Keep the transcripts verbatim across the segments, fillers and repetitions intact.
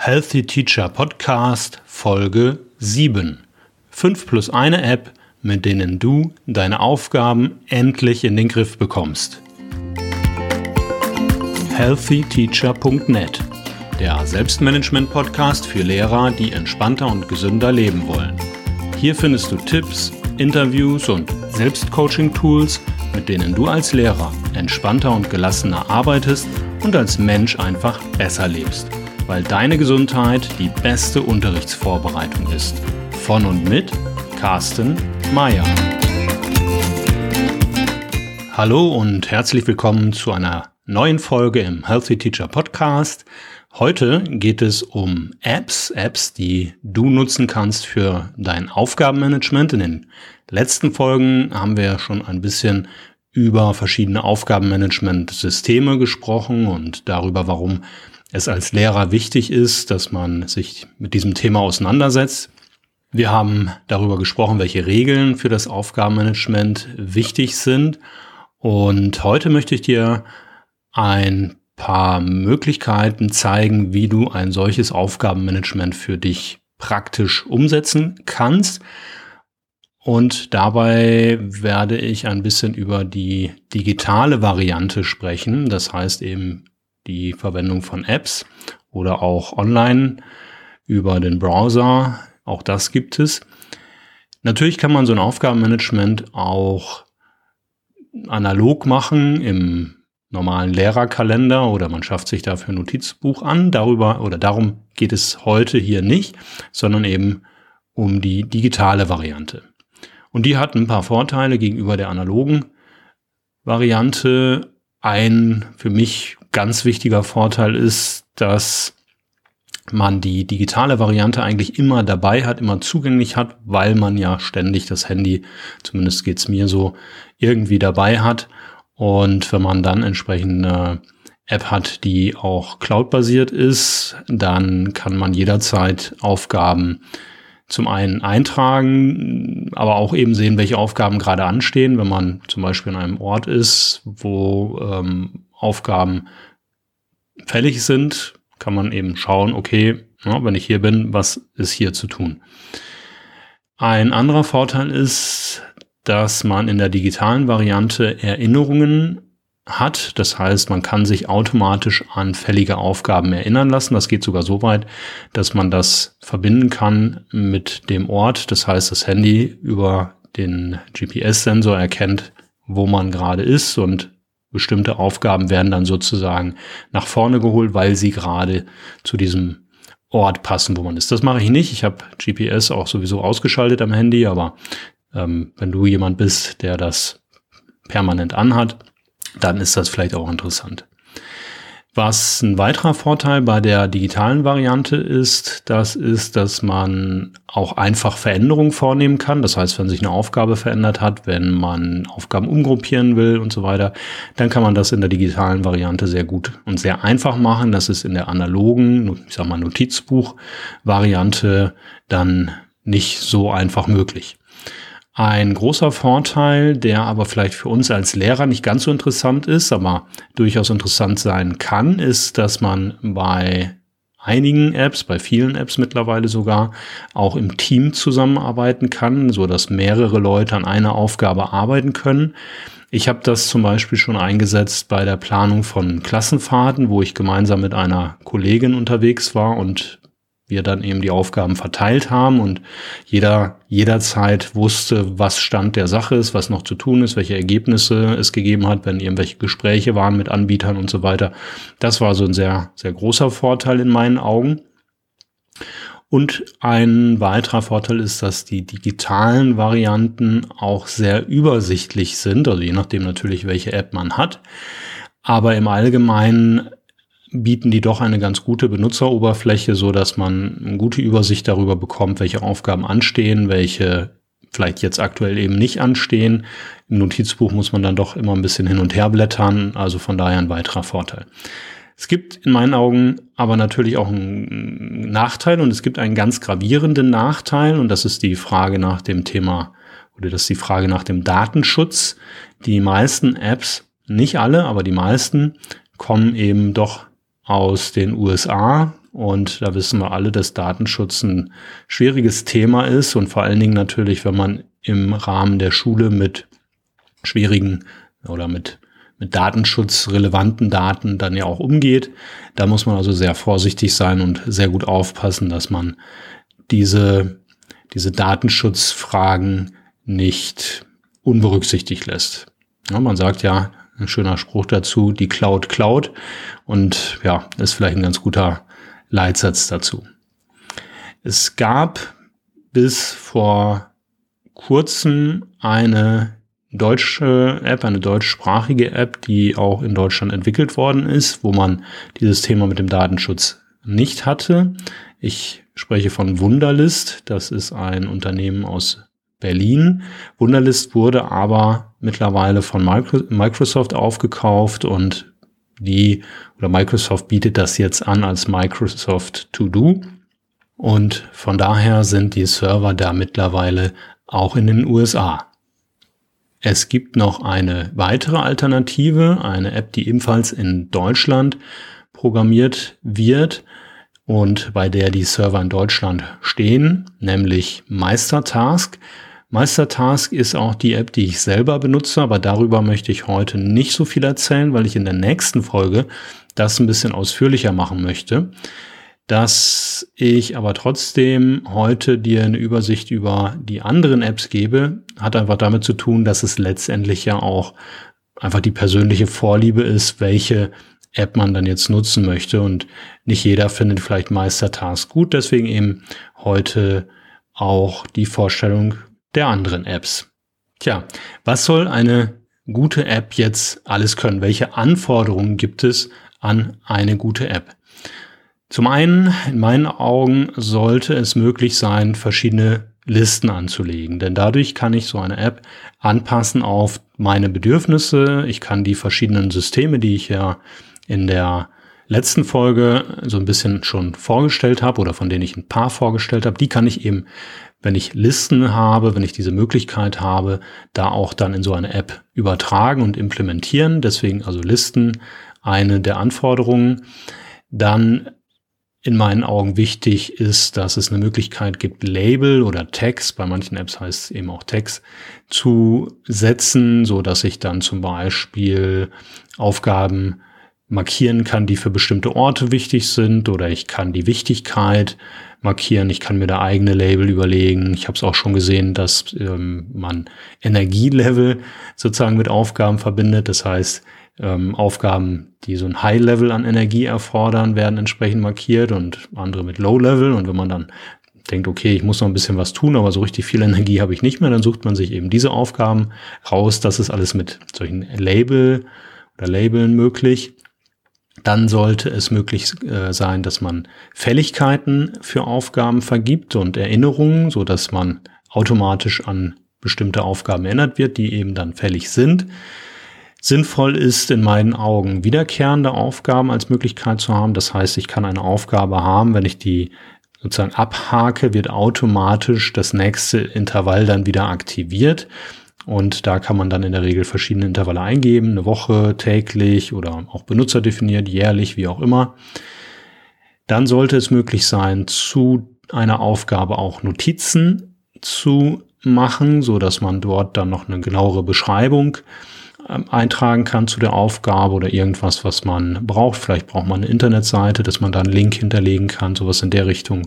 Healthy Teacher Podcast Folge sieben. fünf plus eine App, mit denen du deine Aufgaben endlich in den Griff bekommst. healthy teacher punkt net, der Selbstmanagement-Podcast für Lehrer, die entspannter und gesünder leben wollen. Hier findest du Tipps, Interviews und Selbstcoaching-Tools, mit denen du als Lehrer entspannter und gelassener arbeitest und als Mensch einfach besser lebst, weil deine Gesundheit die beste Unterrichtsvorbereitung ist. Von und mit Carsten Meyer. Hallo und herzlich willkommen zu einer neuen Folge im Healthy Teacher Podcast. Heute geht es um Apps, Apps, die du nutzen kannst für dein Aufgabenmanagement. In den letzten Folgen haben wir ja schon ein bisschen über verschiedene Aufgabenmanagement-Systeme gesprochen und darüber, warum es als Lehrer wichtig ist, dass man sich mit diesem Thema auseinandersetzt. Wir haben darüber gesprochen, welche Regeln für das Aufgabenmanagement wichtig sind. Und heute möchte ich dir ein paar Möglichkeiten zeigen, wie du ein solches Aufgabenmanagement für dich praktisch umsetzen kannst. Und dabei werde ich ein bisschen über die digitale Variante sprechen. Das heißt eben die Verwendung von Apps oder auch online über den Browser. Auch das gibt es. Natürlich kann man so ein Aufgabenmanagement auch analog machen im normalen Lehrerkalender oder man schafft sich dafür ein Notizbuch an. Darüber oder darum geht es heute hier nicht, sondern eben um die digitale Variante. Und die hat ein paar Vorteile gegenüber der analogen Variante. Ein für mich ganz wichtiger Vorteil ist, dass man die digitale Variante eigentlich immer dabei hat, immer zugänglich hat, weil man ja ständig das Handy, zumindest geht's mir so, irgendwie dabei hat. Und wenn man dann entsprechend eine App hat, die auch cloud-basiert ist, dann kann man jederzeit Aufgaben zum einen eintragen, aber auch eben sehen, welche Aufgaben gerade anstehen. Wenn man zum Beispiel an einem Ort ist, wo ähm, Aufgaben fällig sind, kann man eben schauen, okay, ja, wenn ich hier bin, was ist hier zu tun? Ein anderer Vorteil ist, dass man in der digitalen Variante Erinnerungen hat. Das heißt, man kann sich automatisch an fällige Aufgaben erinnern lassen. Das geht sogar so weit, dass man das verbinden kann mit dem Ort. Das heißt, das Handy über den G P S-Sensor erkennt, wo man gerade ist und bestimmte Aufgaben werden dann sozusagen nach vorne geholt, weil sie gerade zu diesem Ort passen, wo man ist. Das mache ich nicht. Ich habe G P S auch sowieso ausgeschaltet am Handy, aber ähm, wenn du jemand bist, der das permanent anhat, dann ist das vielleicht auch interessant. Was ein weiterer Vorteil bei der digitalen Variante ist, das ist, dass man auch einfach Veränderungen vornehmen kann. Das heißt, wenn sich eine Aufgabe verändert hat, wenn man Aufgaben umgruppieren will und so weiter, dann kann man das in der digitalen Variante sehr gut und sehr einfach machen. Das ist in der analogen, ich sag mal Notizbuch-Variante dann nicht so einfach möglich. Ein großer Vorteil, der aber vielleicht für uns als Lehrer nicht ganz so interessant ist, aber durchaus interessant sein kann, ist, dass man bei einigen Apps, bei vielen Apps mittlerweile sogar, auch im Team zusammenarbeiten kann, so dass mehrere Leute an einer Aufgabe arbeiten können. Ich habe das zum Beispiel schon eingesetzt bei der Planung von Klassenfahrten, wo ich gemeinsam mit einer Kollegin unterwegs war und wir dann eben die Aufgaben verteilt haben und jeder jederzeit wusste, was Stand der Sache ist, was noch zu tun ist, welche Ergebnisse es gegeben hat, wenn irgendwelche Gespräche waren mit Anbietern und so weiter. Das war so ein sehr, sehr großer Vorteil in meinen Augen. Und ein weiterer Vorteil ist, dass die digitalen Varianten auch sehr übersichtlich sind, also je nachdem natürlich, welche App man hat. Aber im Allgemeinen bieten die doch eine ganz gute Benutzeroberfläche, so dass man eine gute Übersicht darüber bekommt, welche Aufgaben anstehen, welche vielleicht jetzt aktuell eben nicht anstehen. Im Notizbuch muss man dann doch immer ein bisschen hin und her blättern, also von daher ein weiterer Vorteil. Es gibt in meinen Augen aber natürlich auch einen Nachteil und es gibt einen ganz gravierenden Nachteil und das ist die Frage nach dem Thema oder das ist die Frage nach dem Datenschutz. Die meisten Apps, nicht alle, aber die meisten, kommen eben doch aus den U S A Und da wissen wir alle, dass Datenschutz ein schwieriges Thema ist und vor allen Dingen natürlich, wenn man im Rahmen der Schule mit schwierigen oder mit, mit datenschutzrelevanten Daten dann ja auch umgeht. Da muss man also sehr vorsichtig sein und sehr gut aufpassen, dass man diese, diese Datenschutzfragen nicht unberücksichtigt lässt. Ja, man sagt ja, ein schöner Spruch dazu, die Cloud klaut, und ja, ist vielleicht ein ganz guter Leitsatz dazu. Es gab bis vor kurzem eine deutsche App, eine deutschsprachige App, die auch in Deutschland entwickelt worden ist, wo man dieses Thema mit dem Datenschutz nicht hatte. Ich spreche von Wunderlist. Das ist ein Unternehmen aus Berlin. Wunderlist wurde aber mittlerweile von Microsoft aufgekauft, und die oder Microsoft bietet das jetzt an als Microsoft To Do, und von daher sind die Server da mittlerweile auch in den U S A. Es gibt noch eine weitere Alternative, eine App, die ebenfalls in Deutschland programmiert wird und bei der die Server in Deutschland stehen, nämlich Meistertask. Meistertask ist auch die App, die ich selber benutze, aber darüber möchte ich heute nicht so viel erzählen, weil ich in der nächsten Folge das ein bisschen ausführlicher machen möchte. Dass ich aber trotzdem heute dir eine Übersicht über die anderen Apps gebe, hat einfach damit zu tun, dass es letztendlich ja auch einfach die persönliche Vorliebe ist, welche App man dann jetzt nutzen möchte, und nicht jeder findet vielleicht Meistertask gut, deswegen eben heute auch die Vorstellung der anderen Apps. Tja, was soll eine gute App jetzt alles können? Welche Anforderungen gibt es an eine gute App? Zum einen, in meinen Augen, sollte es möglich sein, verschiedene Listen anzulegen, denn dadurch kann ich so eine App anpassen auf meine Bedürfnisse. Ich kann die verschiedenen Systeme, die ich ja in der letzten Folge so ein bisschen schon vorgestellt habe oder von denen ich ein paar vorgestellt habe, die kann ich eben, wenn ich Listen habe, wenn ich diese Möglichkeit habe, da auch dann in so eine App übertragen und implementieren. Deswegen also Listen eine der Anforderungen. Dann in meinen Augen wichtig ist, dass es eine Möglichkeit gibt, Label oder Tags, bei manchen Apps heißt es eben auch Tags, zu setzen, so dass ich dann zum Beispiel Aufgaben markieren kann, die für bestimmte Orte wichtig sind, oder ich kann die Wichtigkeit markieren, ich kann mir da eigene Label überlegen. Ich habe es auch schon gesehen, dass ähm, man Energielevel sozusagen mit Aufgaben verbindet. Das heißt, ähm, Aufgaben, die so ein High-Level an Energie erfordern, werden entsprechend markiert und andere mit Low-Level. Und wenn man dann denkt, okay, ich muss noch ein bisschen was tun, aber so richtig viel Energie habe ich nicht mehr, dann sucht man sich eben diese Aufgaben raus. Das ist alles mit solchen Label oder Labeln möglich. Dann sollte es möglich äh, sein, dass man Fälligkeiten für Aufgaben vergibt und Erinnerungen, so dass man automatisch an bestimmte Aufgaben erinnert wird, die eben dann fällig sind. Sinnvoll ist in meinen Augen, wiederkehrende Aufgaben als Möglichkeit zu haben. Das heißt, ich kann eine Aufgabe haben, wenn ich die sozusagen abhake, wird automatisch das nächste Intervall dann wieder aktiviert. Und da kann man dann in der Regel verschiedene Intervalle eingeben, eine Woche, täglich oder auch benutzerdefiniert, jährlich, wie auch immer. Dann sollte es möglich sein, zu einer Aufgabe auch Notizen zu machen, so dass man dort dann noch eine genauere Beschreibung äh, eintragen kann zu der Aufgabe oder irgendwas, was man braucht. Vielleicht braucht man eine Internetseite, dass man da einen Link hinterlegen kann, sowas in der Richtung.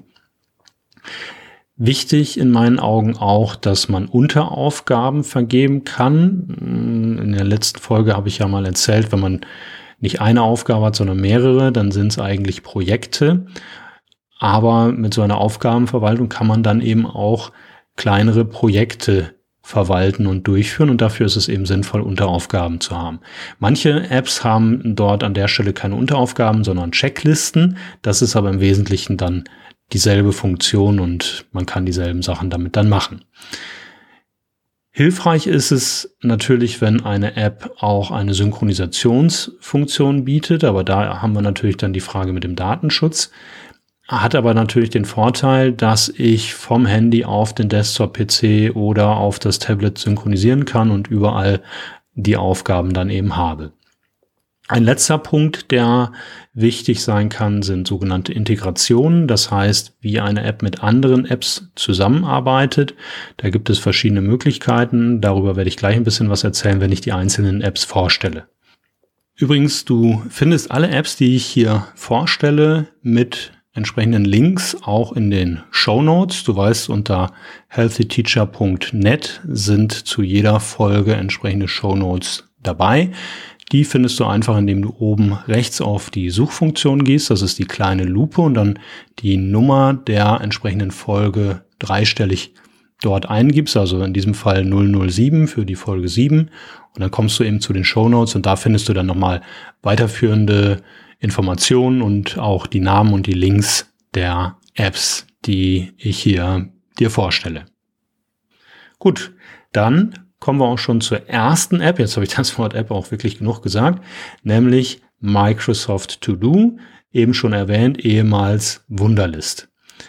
Wichtig in meinen Augen auch, dass man Unteraufgaben vergeben kann. In der letzten Folge habe ich ja mal erzählt, wenn man nicht eine Aufgabe hat, sondern mehrere, dann sind es eigentlich Projekte. Aber mit so einer Aufgabenverwaltung kann man dann eben auch kleinere Projekte verwalten und durchführen, und dafür ist es eben sinnvoll, Unteraufgaben zu haben. Manche Apps haben dort an der Stelle keine Unteraufgaben, sondern Checklisten. Das ist aber im Wesentlichen dann dieselbe Funktion und man kann dieselben Sachen damit dann machen. Hilfreich ist es natürlich, wenn eine App auch eine Synchronisationsfunktion bietet, aber da haben wir natürlich dann die Frage mit dem Datenschutz. Hat aber natürlich den Vorteil, dass ich vom Handy auf den Desktop-P C oder auf das Tablet synchronisieren kann und überall die Aufgaben dann eben habe. Ein letzter Punkt, der wichtig sein kann, sind sogenannte Integrationen. Das heißt, wie eine App mit anderen Apps zusammenarbeitet. Da gibt es verschiedene Möglichkeiten. Darüber werde ich gleich ein bisschen was erzählen, wenn ich die einzelnen Apps vorstelle. Übrigens, du findest alle Apps, die ich hier vorstelle, mit entsprechenden Links auch in den Shownotes. Du weißt, unter healthy teacher punkt net sind zu jeder Folge entsprechende Shownotes dabei. Die findest du einfach, indem du oben rechts auf die Suchfunktion gehst. Das ist die kleine Lupe und dann die Nummer der entsprechenden Folge dreistellig dort eingibst. Also in diesem Fall null null sieben für die Folge sieben. Und dann kommst du eben zu den Shownotes und da findest du dann nochmal weiterführende Informationen und auch die Namen und die Links der Apps, die ich hier dir vorstelle. Gut, dann kommen wir auch schon zur ersten App. Jetzt habe ich das Wort App auch wirklich genug gesagt, nämlich Microsoft To Do, eben schon erwähnt, ehemals Wunderlist.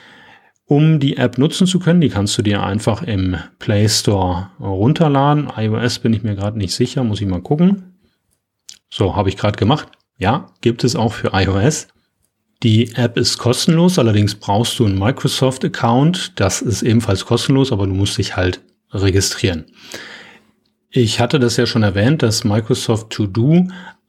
Um die App nutzen zu können, die kannst du dir einfach im Play Store runterladen. iOS bin ich mir gerade nicht sicher, muss ich mal gucken. So, habe ich gerade gemacht. Ja, gibt es auch für iOS. Die App ist kostenlos, allerdings brauchst du einen Microsoft-Account. Das ist ebenfalls kostenlos, aber du musst dich halt registrieren. Ich hatte das ja schon erwähnt, dass Microsoft To Do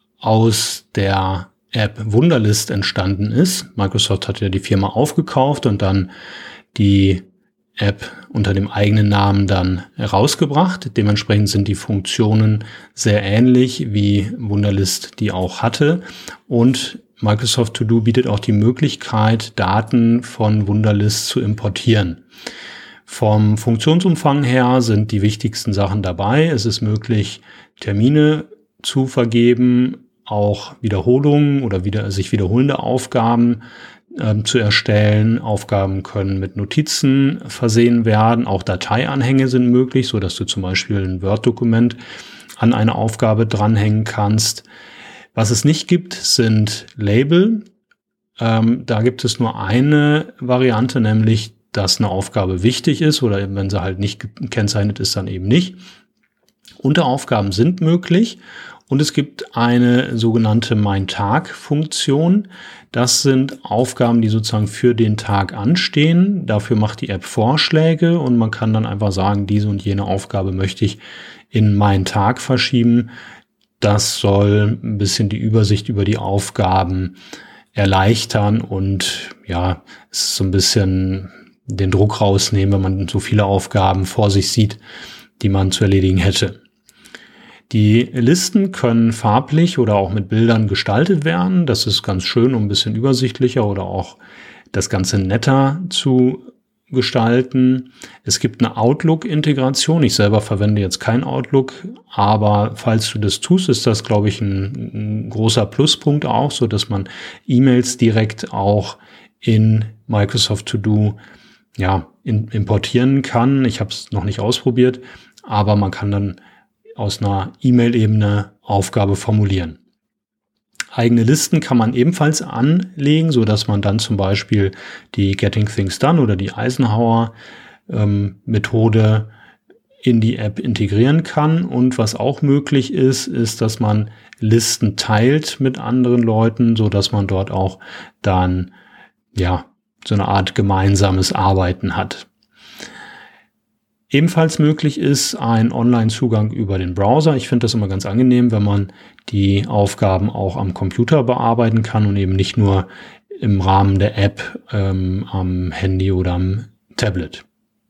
aus der App Wunderlist entstanden ist. Microsoft hat ja die Firma aufgekauft und dann die App unter dem eigenen Namen dann herausgebracht. Dementsprechend sind die Funktionen sehr ähnlich, wie Wunderlist die auch hatte. Und Microsoft To Do bietet auch die Möglichkeit, Daten von Wunderlist zu importieren. Vom Funktionsumfang her sind die wichtigsten Sachen dabei. Es ist möglich, Termine zu vergeben, auch Wiederholungen oder wieder, sich wiederholende Aufgaben äh, zu erstellen. Aufgaben können mit Notizen versehen werden. Auch Dateianhänge sind möglich, so dass du zum Beispiel ein Word-Dokument an eine Aufgabe dranhängen kannst. Was es nicht gibt, sind Label. Ähm, da gibt es nur eine Variante, nämlich dass eine Aufgabe wichtig ist oder wenn sie halt nicht gekennzeichnet ist, dann eben nicht. Unteraufgaben sind möglich und es gibt eine sogenannte Mein-Tag-Funktion. Das sind Aufgaben, die sozusagen für den Tag anstehen. Dafür macht die App Vorschläge und man kann dann einfach sagen, diese und jene Aufgabe möchte ich in meinen Tag verschieben. Das soll ein bisschen die Übersicht über die Aufgaben erleichtern und ja, es ist so ein bisschen den Druck rausnehmen, wenn man so viele Aufgaben vor sich sieht, die man zu erledigen hätte. Die Listen können farblich oder auch mit Bildern gestaltet werden. Das ist ganz schön, um ein bisschen übersichtlicher oder auch das Ganze netter zu gestalten. Es gibt eine Outlook-Integration. Ich selber verwende jetzt kein Outlook, aber falls du das tust, ist das, glaube ich, ein, ein großer Pluspunkt auch, so dass man E-Mails direkt auch in Microsoft To Do ja, in, importieren kann. Ich habe es noch nicht ausprobiert, aber man kann dann aus einer E-Mail-Ebene Aufgabe formulieren. Eigene Listen kann man ebenfalls anlegen, so dass man dann zum Beispiel die Getting Things Done oder die Eisenhower ähm, Methode in die App integrieren kann. Und was auch möglich ist, ist, dass man Listen teilt mit anderen Leuten, so dass man dort auch dann ja so eine Art gemeinsames Arbeiten hat. Ebenfalls möglich ist ein Online-Zugang über den Browser. Ich finde das immer ganz angenehm, wenn man die Aufgaben auch am Computer bearbeiten kann und eben nicht nur im Rahmen der App ähm, am Handy oder am Tablet.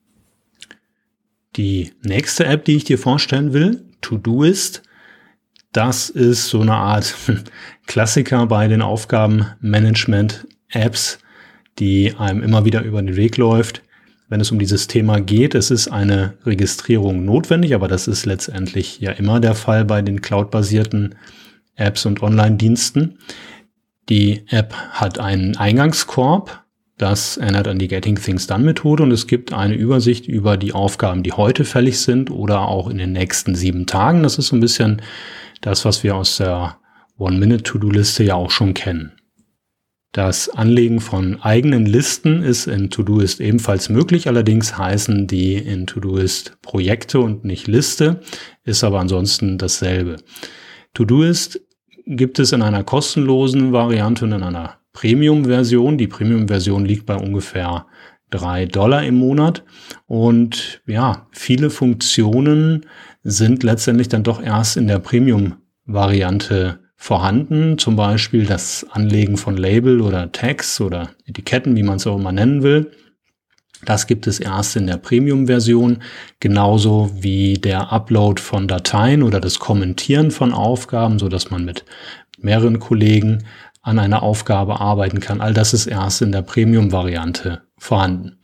Die nächste App, die ich dir vorstellen will, Todoist, das ist so eine Art Klassiker bei den Aufgabenmanagement-Apps, die einem immer wieder über den Weg läuft, wenn es um dieses Thema geht. Es ist eine Registrierung notwendig, aber das ist letztendlich ja immer der Fall bei den cloud-basierten Apps und Online-Diensten. Die App hat einen Eingangskorb, das erinnert an die Getting Things Done Methode und es gibt eine Übersicht über die Aufgaben, die heute fällig sind oder auch in den nächsten sieben Tagen. Das ist so ein bisschen das, was wir aus der One-Minute-To-Do-Liste ja auch schon kennen. Das Anlegen von eigenen Listen ist in Todoist ebenfalls möglich, allerdings heißen die in Todoist Projekte und nicht Liste, ist aber ansonsten dasselbe. Todoist gibt es in einer kostenlosen Variante und in einer Premium-Version. Die Premium-Version liegt bei ungefähr drei Dollar im Monat. Und ja, viele Funktionen sind letztendlich dann doch erst in der Premium-Variante vorhanden. Zum Beispiel das Anlegen von Label oder Tags oder Etiketten, wie man es auch immer nennen will. Das gibt es erst in der Premium-Version, genauso wie der Upload von Dateien oder das Kommentieren von Aufgaben, so dass man mit mehreren Kollegen an einer Aufgabe arbeiten kann. All das ist erst in der Premium-Variante vorhanden.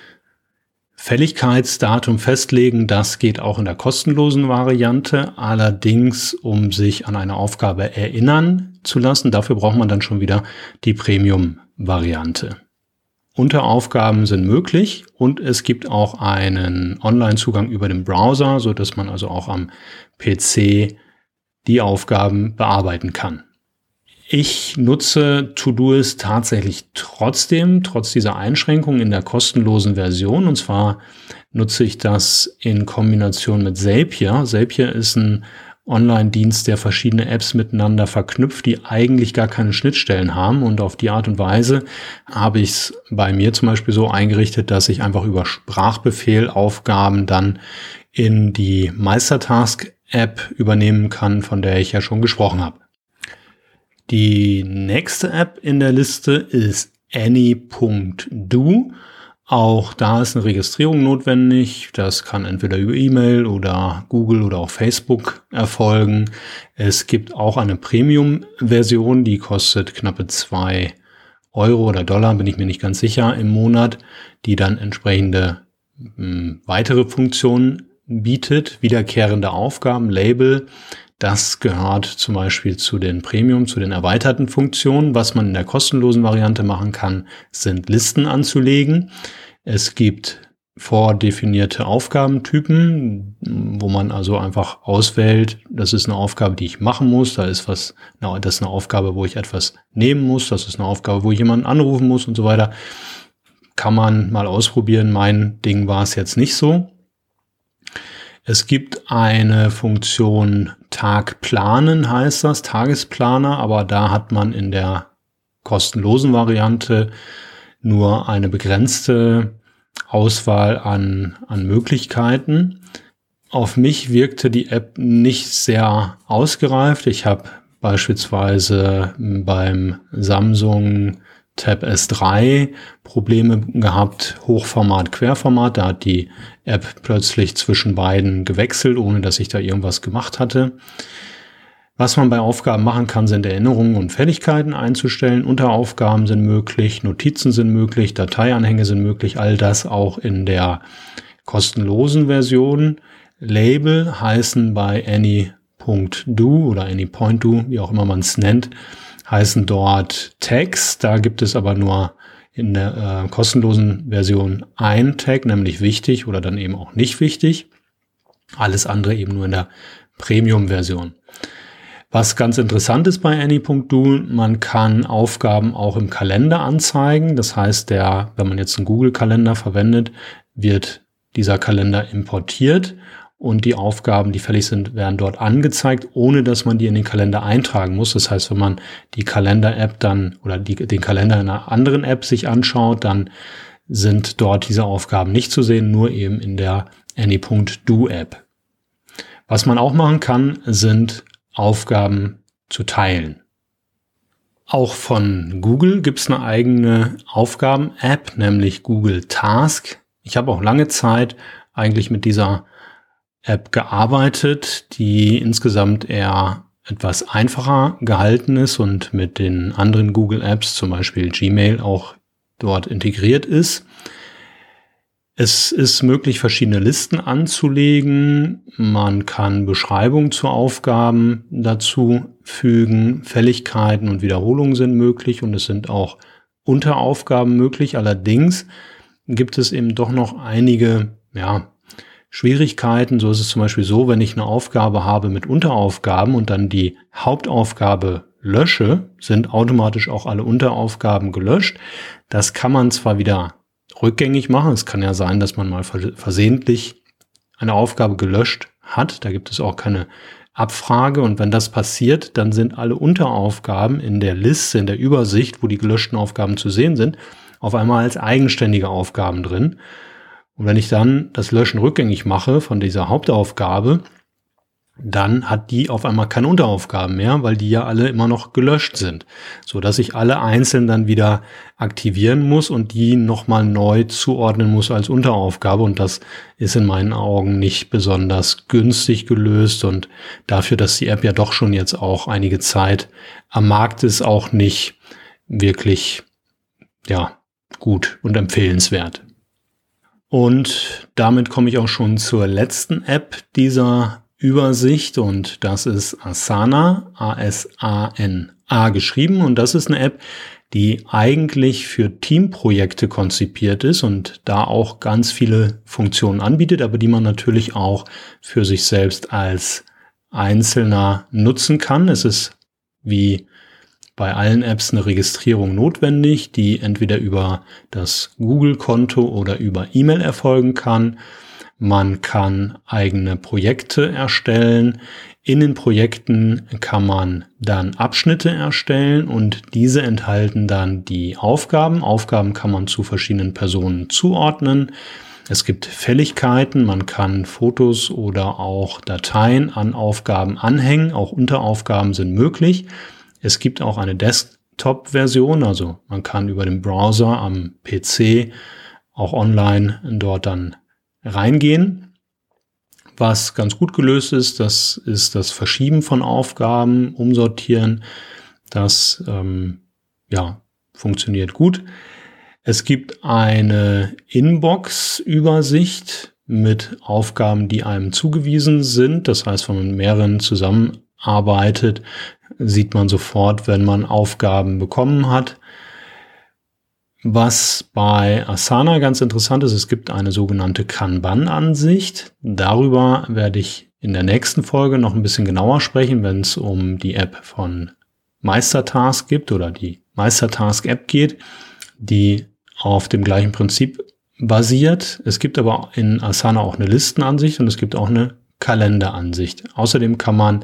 Fälligkeitsdatum festlegen, das geht auch in der kostenlosen Variante. Allerdings, um sich an eine Aufgabe erinnern zu lassen, dafür braucht man dann schon wieder die Premium-Variante. Unteraufgaben sind möglich und es gibt auch einen Online-Zugang über den Browser, so dass man also auch am P C die Aufgaben bearbeiten kann. Ich nutze Todoist tatsächlich trotzdem, trotz dieser Einschränkungen in der kostenlosen Version. Und zwar nutze ich das in Kombination mit Zapier. Zapier ist ein Online-Dienst, der verschiedene Apps miteinander verknüpft, die eigentlich gar keine Schnittstellen haben. Und auf die Art und Weise habe ich es bei mir zum Beispiel so eingerichtet, dass ich einfach über Sprachbefehl Aufgaben dann in die Meistertask-App übernehmen kann, von der ich ja schon gesprochen habe. Die nächste App in der Liste ist Any Punkt Do. Auch da ist eine Registrierung notwendig. Das kann entweder über E-Mail oder Google oder auch Facebook erfolgen. Es gibt auch eine Premium-Version, die kostet knappe zwei Euro oder Dollar, bin ich mir nicht ganz sicher, im Monat, die dann entsprechende mh, weitere Funktionen bietet, wiederkehrende Aufgaben, Label. Das gehört zum Beispiel zu den Premium, zu den erweiterten Funktionen. Was man in der kostenlosen Variante machen kann, sind Listen anzulegen. Es gibt vordefinierte Aufgabentypen, wo man also einfach auswählt, das ist eine Aufgabe, die ich machen muss, da ist was, das ist eine Aufgabe, wo ich etwas nehmen muss, das ist eine Aufgabe, wo ich jemanden anrufen muss und so weiter. Kann man mal ausprobieren. Mein Ding war es jetzt nicht so. Es gibt eine Funktion Tag planen, heißt das, Tagesplaner, aber da hat man in der kostenlosen Variante nur eine begrenzte Auswahl an, an Möglichkeiten. Auf mich wirkte die App nicht sehr ausgereift. Ich habe beispielsweise beim Samsung Tab S drei Probleme gehabt, Hochformat, Querformat. Da hat die App plötzlich zwischen beiden gewechselt, ohne dass ich da irgendwas gemacht hatte. Was man bei Aufgaben machen kann, sind Erinnerungen und Fälligkeiten einzustellen. Unteraufgaben sind möglich, Notizen sind möglich, Dateianhänge sind möglich. All das auch in der kostenlosen Version. Label heißen bei Any Punkt Do oder Any Point Do, wie auch immer man es nennt, heißen dort Tags. Da gibt es aber nur in der äh, kostenlosen Version ein Tag, nämlich wichtig oder dann eben auch nicht wichtig. Alles andere eben nur in der Premium-Version. Was ganz interessant ist bei Any Punkt Do, man kann Aufgaben auch im Kalender anzeigen. Das heißt, der, wenn man jetzt einen Google-Kalender verwendet, wird dieser Kalender importiert und die Aufgaben, die fällig sind, werden dort angezeigt, ohne dass man die in den Kalender eintragen muss. Das heißt, wenn man die Kalender-App dann oder die, den Kalender in einer anderen App sich anschaut, dann sind dort diese Aufgaben nicht zu sehen, nur eben in der Any Punkt Do App. Was man auch machen kann, sind Aufgaben zu teilen. Auch von Google gibt es eine eigene Aufgaben-App, nämlich Google Task. Ich habe auch lange Zeit eigentlich mit dieser App gearbeitet, die insgesamt eher etwas einfacher gehalten ist und mit den anderen Google-Apps, zum Beispiel Gmail, auch dort integriert ist. Es ist möglich, verschiedene Listen anzulegen. Man kann Beschreibungen zu Aufgaben dazu fügen. Fälligkeiten und Wiederholungen sind möglich und es sind auch Unteraufgaben möglich. Allerdings gibt es eben doch noch einige, ja, Schwierigkeiten. So ist es zum Beispiel so, wenn ich eine Aufgabe habe mit Unteraufgaben und dann die Hauptaufgabe lösche, sind automatisch auch alle Unteraufgaben gelöscht. Das kann man zwar wieder rückgängig machen. Es kann ja sein, dass man mal versehentlich eine Aufgabe gelöscht hat. Da gibt es auch keine abfrage. Und wenn das passiert, dann sind alle Unteraufgaben in der Liste, in der Übersicht, wo die gelöschten Aufgaben zu sehen sind, auf einmal als eigenständige Aufgaben drin. Und wenn ich dann das Löschen rückgängig mache von dieser Hauptaufgabe, dann hat die auf einmal keine Unteraufgaben mehr, weil die ja alle immer noch gelöscht sind, so dass ich alle einzeln dann wieder aktivieren muss und die nochmal neu zuordnen muss als Unteraufgabe. Und das ist in meinen Augen nicht besonders günstig gelöst, und dafür, dass die App ja doch schon jetzt auch einige Zeit am Markt ist, auch nicht wirklich, ja, gut und empfehlenswert. Und damit komme ich auch schon zur letzten App dieser Übersicht, und das ist Asana, A S A N A geschrieben, und das ist eine App, die eigentlich für Teamprojekte konzipiert ist und da auch ganz viele Funktionen anbietet, aber die man natürlich auch für sich selbst als Einzelner nutzen kann. Es ist wie bei allen Apps eine Registrierung notwendig, die entweder über das Google-Konto oder über E-Mail erfolgen kann. Man kann eigene Projekte erstellen. In den Projekten kann man dann Abschnitte erstellen, und diese enthalten dann die Aufgaben. Aufgaben kann man zu verschiedenen Personen zuordnen. Es gibt Fälligkeiten, man kann Fotos oder auch Dateien an Aufgaben anhängen. Auch Unteraufgaben sind möglich. Es gibt auch eine Desktop-Version, also man kann über den Browser am P C auch online dort dann reingehen. Was ganz gut gelöst ist, das ist das Verschieben von Aufgaben, Umsortieren. Das ähm, ja, funktioniert gut. Es gibt eine Inbox-Übersicht mit Aufgaben, die einem zugewiesen sind. Das heißt, wenn man mit mehreren zusammenarbeitet, sieht man sofort, wenn man Aufgaben bekommen hat. Was bei Asana ganz interessant ist, es gibt eine sogenannte Kanban-Ansicht. Darüber werde ich in der nächsten Folge noch ein bisschen genauer sprechen, wenn es um die App von Meistertask gibt oder die Meistertask-App geht, die auf dem gleichen Prinzip basiert. Es gibt aber in Asana auch eine Listenansicht und es gibt auch eine Kalenderansicht. Außerdem kann man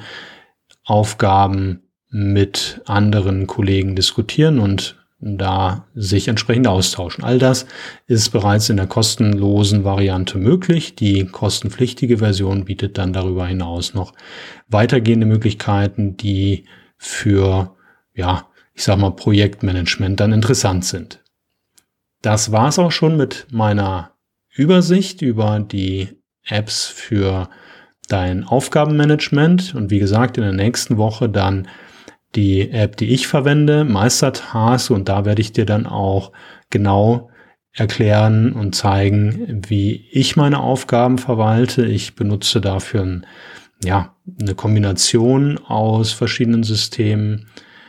Aufgaben mit anderen Kollegen diskutieren und da sich entsprechend austauschen. All das ist bereits in der kostenlosen Variante möglich. Die kostenpflichtige Version bietet dann darüber hinaus noch weitergehende Möglichkeiten, die für, ja, ich sag mal, Projektmanagement dann interessant sind. Das war's auch schon mit meiner Übersicht über die Apps für dein Aufgabenmanagement. Und wie gesagt, in der nächsten Woche dann die App, die ich verwende, Meistertask, und da werde ich dir dann auch genau erklären und zeigen, wie ich meine Aufgaben verwalte. Ich benutze dafür ein, ja, eine Kombination aus verschiedenen Systemen,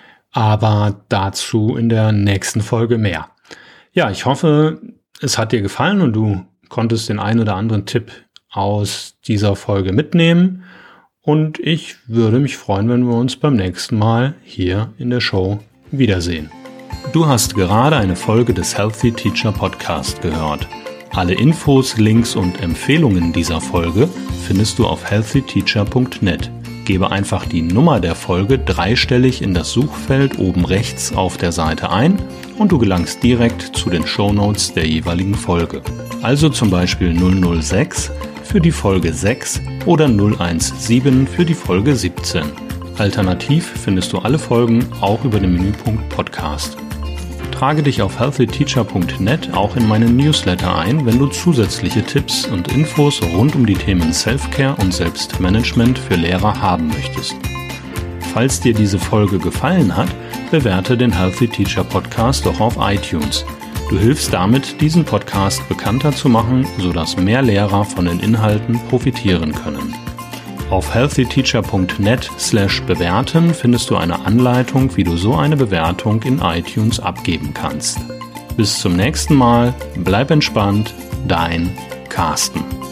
aber dazu in der nächsten Folge mehr. Ja, ich hoffe, es hat dir gefallen und du konntest den einen oder anderen Tipp aus dieser Folge mitnehmen. Und ich würde mich freuen, wenn wir uns beim nächsten Mal hier in der Show wiedersehen. Du hast gerade eine Folge des Healthy Teacher Podcast gehört. Alle Infos, Links und Empfehlungen dieser Folge findest du auf healthy teacher punkt net. Gebe einfach die Nummer der Folge dreistellig in das Suchfeld oben rechts auf der Seite ein und du gelangst direkt zu den Shownotes der jeweiligen Folge. Also zum Beispiel null null sechs für die Folge sechs oder null eins sieben für die Folge siebzehn. Alternativ findest du alle Folgen auch über den Menüpunkt Podcast. Trage dich auf healthy teacher punkt net auch in meinen Newsletter ein, wenn du zusätzliche Tipps und Infos rund um die Themen Self-Care und Selbstmanagement für Lehrer haben möchtest. Falls dir diese Folge gefallen hat, bewerte den Healthy Teacher Podcast doch auf iTunes. Du hilfst damit, diesen Podcast bekannter zu machen, sodass mehr Lehrer von den Inhalten profitieren können. Auf healthy teacher punkt net slash bewerten findest du eine Anleitung, wie du so eine Bewertung in iTunes abgeben kannst. Bis zum nächsten Mal, bleib entspannt, dein Carsten.